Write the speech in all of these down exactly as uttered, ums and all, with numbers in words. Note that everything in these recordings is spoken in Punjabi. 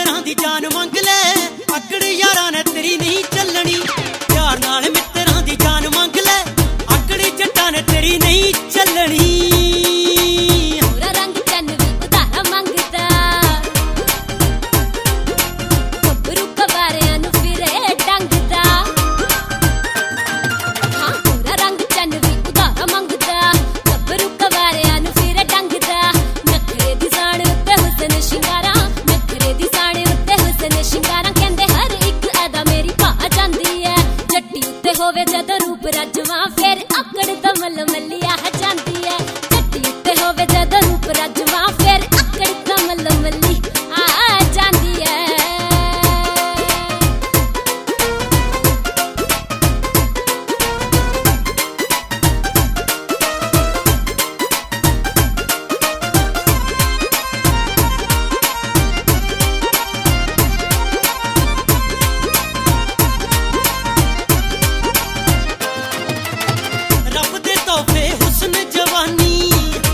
ਮਿੱਤਰਾਂ ਦੀ ਜਾਨ ਮੰਗ ਲੈ, ਆਕੜ ਯਾਰਾਂ ਨੇ ਤੇਰੀ ਨਹੀਂ ਚੱਲਣੀ। ਪਿਆਰ ਨਾਲ ਮਿੱਤਰਾਂ ਦੀ ਜਾਨ ਮੰਗ ਲੈ, ਆਕੜ ਜੱਟਾਂ ਨੇ ਤੇਰੀ ਨਹੀਂ ਚੱਲਣੀ। ਪੂਰਾ ਰੰਗ ਚੰਨ ਵੀ ਉਧਾਰਾ ਮੰਗਦਾ, ਗੱਭਰੂ ਕਵਾਰਿਆਂ ਨੂੰ ਫਿਰੇ ਡੰਗਦਾ। ਹਾਂ ਪੂਰਾ ਰੰਗ ਚੰਨ ਵੀ ਉਧਾਰਾ ਮੰਗਦਾ, ਗੱਭਰੂ ਕਵਾਰਿਆਂ ਨੂੰ ਫਿਰੇ ਡੰਗਦਾ। ਨਖਰੇ ਦੀ ਸਾਣ ਉੱਤੇ ਹੁਸਨ ਸ਼ਿੰਗਾਰਾਂ, ਨਖਰੇ ਦੀ ਸਾਣ ਉੱਤੇ ਹੁਸਨ ਸ਼ਿੰਗਾਰਾਂ। ਕਹਿੰਦੇ ਹਰ ਇੱਕ ਅਦਾ ਮੇਰੀ ਭਾ ਜਾਂਦੀ ਐ, ਜੱਟੀ ਉੱਤੇ ਹੋਵੇ ਜਦੋਂ ਰੂਪ ਰਜਵਾਂ ਫਿਰ ਆਕੜ ਤਾਂ ਮੱਲ ਮੱਲੀਆ ਜਾਂਦੀ ਐ। ਜੱਟੀ ਉੱਤੇ ਹੋਵੇ ਜਦੋਂ ਰੂਪ ਰਜਵਾਂ ਫਿਰ ਆਕੜ ਤਾਂ ਮੱਲ ਮੱਲੀ ਆ ਜਾਂਦੀ ਐ। ਰੱਬ ਦੇ ਤੋਹਫੇ ਹੁਸਨ ਜਵਾਨੀ,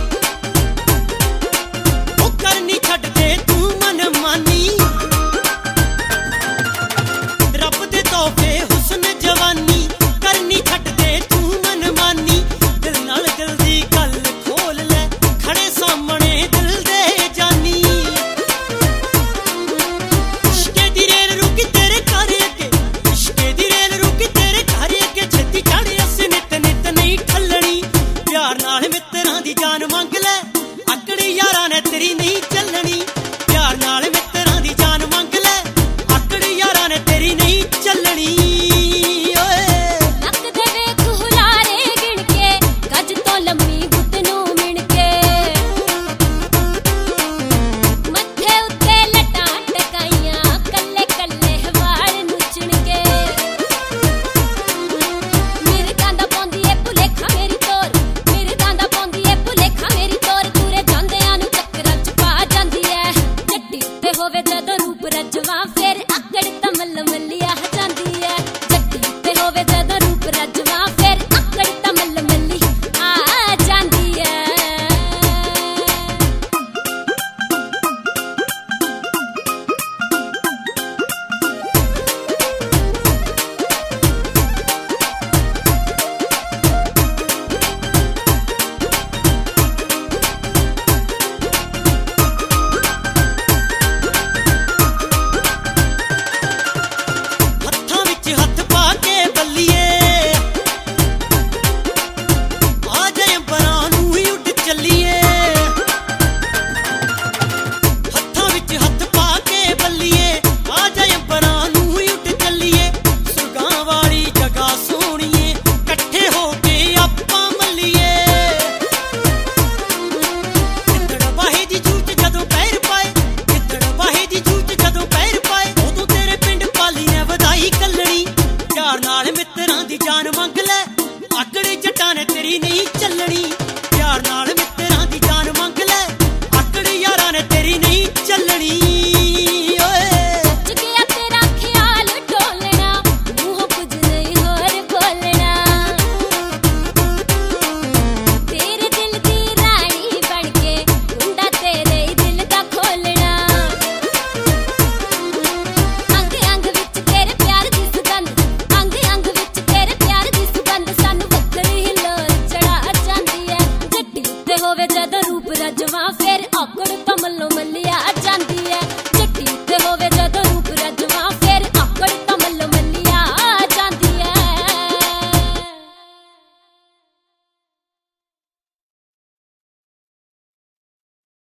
ਉਹ ਕਰਨੀ ਛੱਡ ਦੇ ਤੂੰ ਮਨ ਮਾਨੀ। ਰੱਬ ਦੇ ਤੋਹਫੇ ਹੁਸਨ ਜਵਾਨੀ, ਕਰਨੀ ਛੱਡ ਦੇ ਤੂੰ ਮਨ ਮਾਨੀ। ਦਿਲ ਨਾਲ ਦਿਲ ਦੀ ਗੱਲ ਖੋਲ ਲੈ, ਖੜੇ ਸਾਹਮਣੇ ਦਿਲ ਦੇ ਜਾਨੀ। ਇਸ਼ਕੇ ਦੀ ਰੇਲ ਰੁਕੀ ਤੇਰੇ ਘਰ ਅੱਗੇ, ਇਸ਼ਕੇ ਦੀ ਰੇਲ ਰੁਕੀ ਤੇਰੇ ਘਰ ਅੱਗੇ। ਛੇਤੀ ਚੜ੍ਹ ਅਸੀਂ ਨਿੱਤ ਨਿੱਤ ਨਹੀਂ ਠੱਲਣੀ। ਪਿਆਰ ਨਾਲ ਮਿੱਤਰਾਂ ਦੀ ਜਾਨ ਮੰਗ ਲੈ, ਆਕੜ ਯਾਰਾਂ ਨੇ ਤੇਰੀ ਨਹੀਂ ਚੱਲਣੀ। ਪਿਆਰ ਨਾਲ ਮਿੱਤਰਾਂ ਦੀ ਜਾਨ ਮੰਗ ਲੈ, ਆਕੜ ਯਾਰਾਂ ਨੇ ਤੇਰੀ ਨਹੀਂ ਚੱਲਣੀ। ਓਏ ਨੱਕ ਦੇ ਵੇਖ ਹੁਲਾਰੇ ਗਿਣ ਕੇ, ਗੱਜ ਤੋਂ ਲੰਮੀ ਗੁੱਤ ਨੂੰ ਮਿਣ ਕੇ। ਮੱਥੇ ਉੱਤੇ ਲਟਾਂ ਟਕਾਈਆਂ, ਕੱਲੇ ਕੱਲੇ ਵਾਲ ਨੁਚਣ ਕੇ। ਮਿਰਗਾਂ ਦਾ ਪਾਉਂਦੀ ਏ ਭੁਲੇਖਾ ਮੇਰੀ ਤੋਰ, ਮਿਰਗਾਂ ਦਾ ਪਾਉਂਦੀ ਏ ਭੁਲੇਖਾ ਮੇਰੀ ਤੋਰ। ਤੁਰੇ ਜਾਂਦਿਆਂ ਨੂੰ ਚੱਕਰਾਂ ਚ ਪਾ ਜਾਂਦੀ ਐ, ਜੱਟੀ ਉੱਤੇ ਹੋਵੇ ਜਦੋਂ ਰੂਪ ਰਜਵਾਂ ਫਿਰ